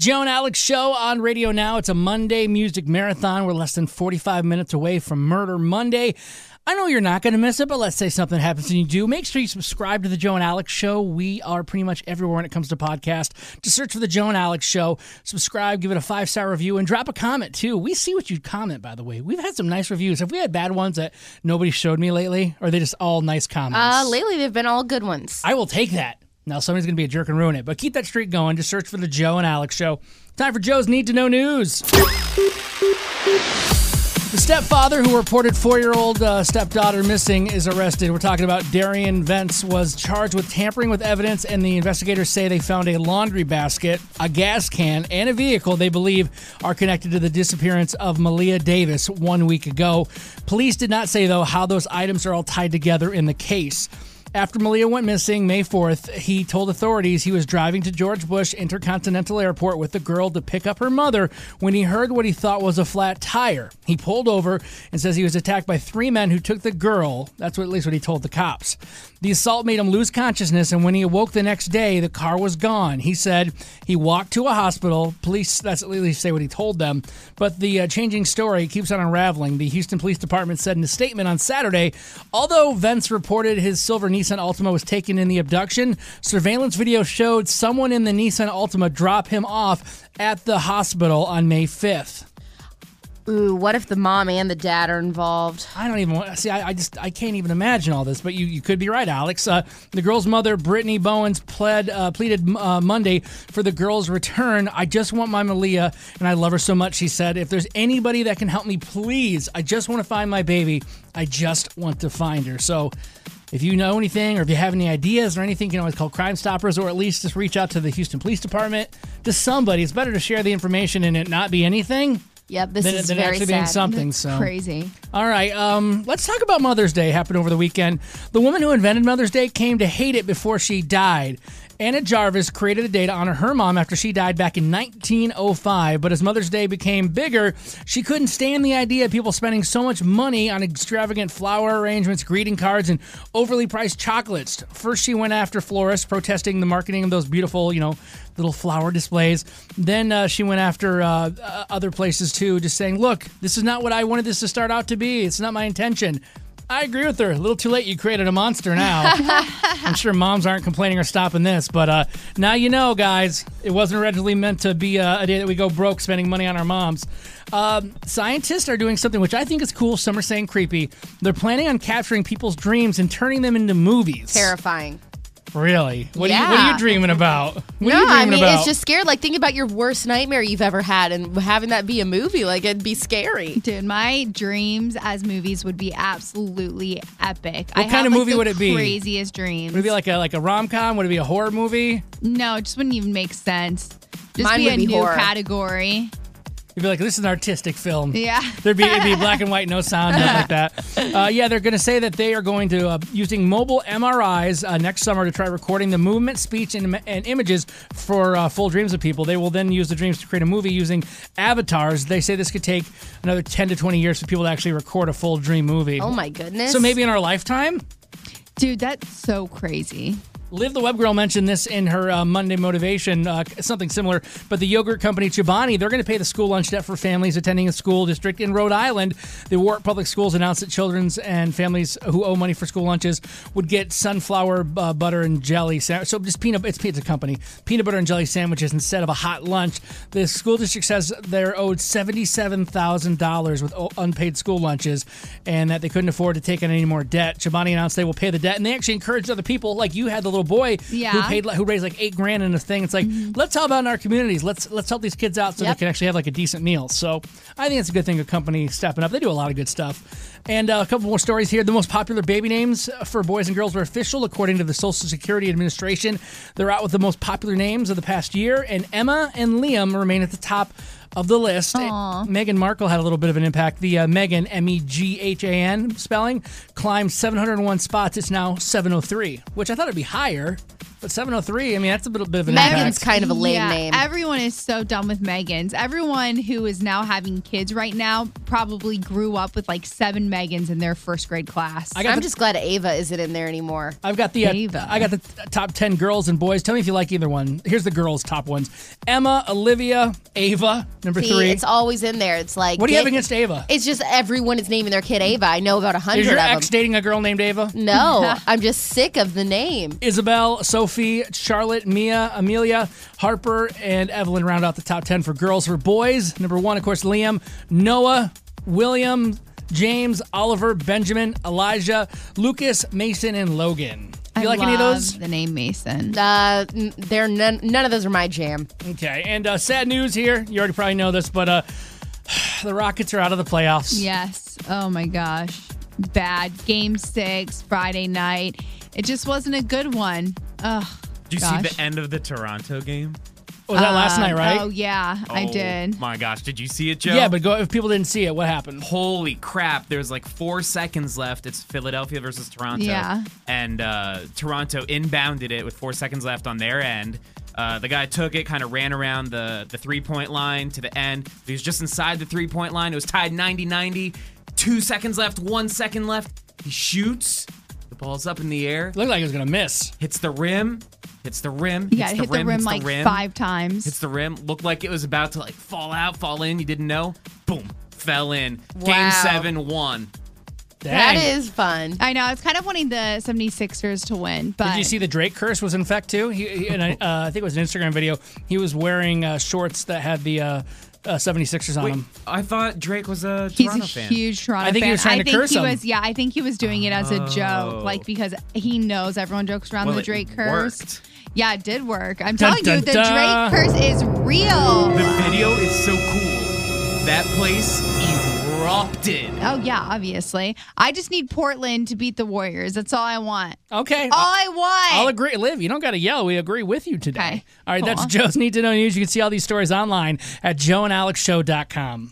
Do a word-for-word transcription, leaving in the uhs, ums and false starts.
Joe and Alex Show on radio now. It's a Monday music marathon. We're less than forty-five minutes away from Murder Monday. I know you're not going to miss it, but let's say something happens and you do. Make sure you subscribe to the Joe and Alex Show. We are pretty much everywhere when it comes to podcast. Just search for the Joe and Alex Show. Subscribe, give it a five-star review, and drop a comment, too. We see what you comment, by the way. We've had some nice reviews. Have we had bad ones that nobody showed me lately? Or are they just all nice comments? Uh, lately, they've been all good ones. I will take that. Now, somebody's going to be a jerk and ruin it. But keep that streak going. Just search for the Joe and Alex Show. Time for Joe's Need to Know News. The stepfather who reported four-year-old uh, stepdaughter missing is arrested. We're talking about Darian Vence was charged with tampering with evidence, and the investigators say they found a laundry basket, a gas can, and a vehicle they believe are connected to the disappearance of Malia Davis one week ago. Police did not say, though, how those items are all tied together in the case. After Malia went missing May fourth, he told authorities he was driving to George Bush Intercontinental Airport with the girl to pick up her mother when he heard what he thought was a flat tire. He pulled over and says he was attacked by three men who took the girl. That's what, at least what he told the cops. The assault made him lose consciousness, and when he awoke the next day, the car was gone. He said he walked to a hospital. Police, that's at least say what he told them. But the uh, changing story keeps on unraveling. The Houston Police Department said in a statement on Saturday, although Vence reported his silver Nissan Altima was taken in the abduction, surveillance video showed someone in the Nissan Altima drop him off at the hospital on May fifth. Ooh, what if the mom and the dad are involved? I don't even want see. I, I just I can't even imagine all this. But you, you could be right, Alex. Uh, the girl's mother, Brittany Bowens, pled uh, pleaded uh, Monday for the girl's return. I just want my Malia, and I love her so much. She said, "If there's anybody that can help me, please. I just want to find my baby. I just want to find her." So, if you know anything, or if you have any ideas or anything, you can always call Crime Stoppers, or at least just reach out to the Houston Police Department. To somebody, it's better to share the information and it not be anything. Yep, this than, is than very actually sad. being something. So Crazy. All right, um, let's talk about Mother's Day. Happened over the weekend. The woman who invented Mother's Day came to hate it before she died. Anna Jarvis created a day to honor her mom after she died back in nineteen oh five. But as Mother's Day became bigger, she couldn't stand the idea of people spending so much money on extravagant flower arrangements, greeting cards, and overly priced chocolates. First, she went after florists, protesting the marketing of those beautiful, you know, little flower displays. Then uh, she went after uh, other places, too, just saying, look, this is not what I wanted this to start out to be. It's not my intention. I agree with her. A little too late. You created a monster now. I'm sure moms aren't complaining or stopping this, but uh, now you know, guys. It wasn't originally meant to be uh, a day that we go broke spending money on our moms. Um, scientists are doing something which I think is cool. Some are saying creepy. They're planning on capturing people's dreams and turning them into movies. Terrifying. Really? What, yeah. are you, what are you dreaming about? What no, are you dreaming I mean, about? it's just scared. Like, think about your worst nightmare you've ever had and having that be a movie. Like, it'd be scary. Dude, my dreams as movies would be absolutely epic. What I kind have, of like, movie the would it be? Craziest dreams. Would it be like a like a rom-com? Would it be a horror movie? No, it just wouldn't even make sense. Just Mine be would a be new horror. category. You'd be like, this is an artistic film. Yeah. There'd be, it'd be black and white, no sound, nothing like that. Uh, yeah, they're going to say that they are going to, uh, using mobile M R Is uh, next summer to try recording the movement, speech, and, and images for uh, full dreams of people. They will then use the dreams to create a movie using avatars. They say this could take another ten to twenty years for people to actually record a full dream movie. Oh, my goodness. So maybe in our lifetime? Dude, that's so crazy. Liv the Web Girl mentioned this in her uh, Monday Motivation, uh, something similar. But the yogurt company Chobani, they're going to pay the school lunch debt for families attending a school district in Rhode Island. The Warwick Public Schools announced that children's and families who owe money for school lunches would get sunflower uh, butter and jelly. Sa- so just peanut, it's pizza company, peanut butter and jelly sandwiches instead of a hot lunch. The school district says they're owed seventy-seven thousand dollars with o- unpaid school lunches and that they couldn't afford to take on any more debt. Chobani announced they will pay the debt, and they actually encouraged other people, like you had the little boy Yeah. who paid who raised like eight grand in a thing. It's like, mm-hmm. let's help out in our communities. Let's let's help these kids out so Yep. they can actually have like a decent meal. So I think it's a good thing, a company stepping up. They do a lot of good stuff. And uh, a couple more stories here. The most popular baby names for boys and girls were official, according to the Social Security Administration. They're out with the most popular names of the past year, and Emma and Liam remain at the top of the list. Aww. Meghan Markle had a little bit of an impact. The uh, Meghan, M E G H A N spelling, climbed seven hundred one spots. It's now seven oh three, which I thought would be higher. But seven oh three, I mean, that's a little bit of an Megan's impact. kind of a lame yeah, name. Everyone is so done with Megans. Everyone who is now having kids right now probably grew up with like seven Megans in their first grade class. I got I'm the- just glad Ava isn't in there anymore. I've got the uh, Ava. I got the t- top ten girls and boys. Tell me if you like either one. Here's the girls' top ones: Emma, Olivia, Ava, number See, three. it's always in there. It's like What do you have get- against Ava? It's just everyone is naming their kid Ava. I know about a hundred Is your of ex them. dating a girl named Ava? No, I'm just sick of the name. Isabel, Sophie, Charlotte, Mia, Amelia, Harper, and Evelyn round out the top ten for girls. For boys, number one, of course, Liam, Noah, William, James, Oliver, Benjamin, Elijah, Lucas, Mason, and Logan. Do you I like any of love those? The name Mason. Uh, n- they're none. None of those are my jam. Okay, and uh, sad news here. You already probably know this, but uh, the Rockets are out of the playoffs. Yes. Oh my gosh. Bad. Game six, Friday night. It just wasn't a good one. Ugh. Did you gosh. see the end of the Toronto game? Was that last Um, night, right? Oh yeah, I Oh, did. My gosh, did you see it, Joe? Yeah, but go, if people didn't see it, what happened? Holy crap, there's like four seconds left. It's Philadelphia versus Toronto. Yeah. And uh, Toronto inbounded it with four seconds left on their end. Uh, the guy took it, kind of ran around the, the three-point line to the end. He was just inside the three-point line. It was tied ninety ninety. Two seconds left, one second left. He shoots. The ball's up in the air. Looked like it was going to miss. Hits the rim. Hits the rim. Yeah, hits it the hit the rim, rim hits like the rim. five times. Hits the rim. Looked like it was about to like fall out, fall in. You didn't know. Boom. Fell in. Wow. Game seven, one. That Dang. is fun. I know. I was kind of wanting the seventy-sixers to win, but Did you see the Drake curse was in effect too? He, he and I, uh, I think it was an Instagram video. He was wearing uh, shorts that had the uh, uh, seventy-sixers on Wait, them. I thought Drake was a he's Toronto a fan. huge Toronto I think he fan. was trying I to think curse he him. was. Yeah, I think he was doing it as a Oh. joke, like because he knows everyone jokes around Well, the it Drake curse. worked. Yeah, it did work. I'm Dun, telling you, dun, the dun. Drake curse is real. The video is so cool. That place erupted. Oh yeah, obviously. I just need Portland to beat the Warriors. That's all I want. Okay. All I want. I'll agree. Liv, you don't got to yell. We agree with you today. Okay. All right, that's Cool. Joe's Need to Know News. You can see all these stories online at joe and alex show dot com.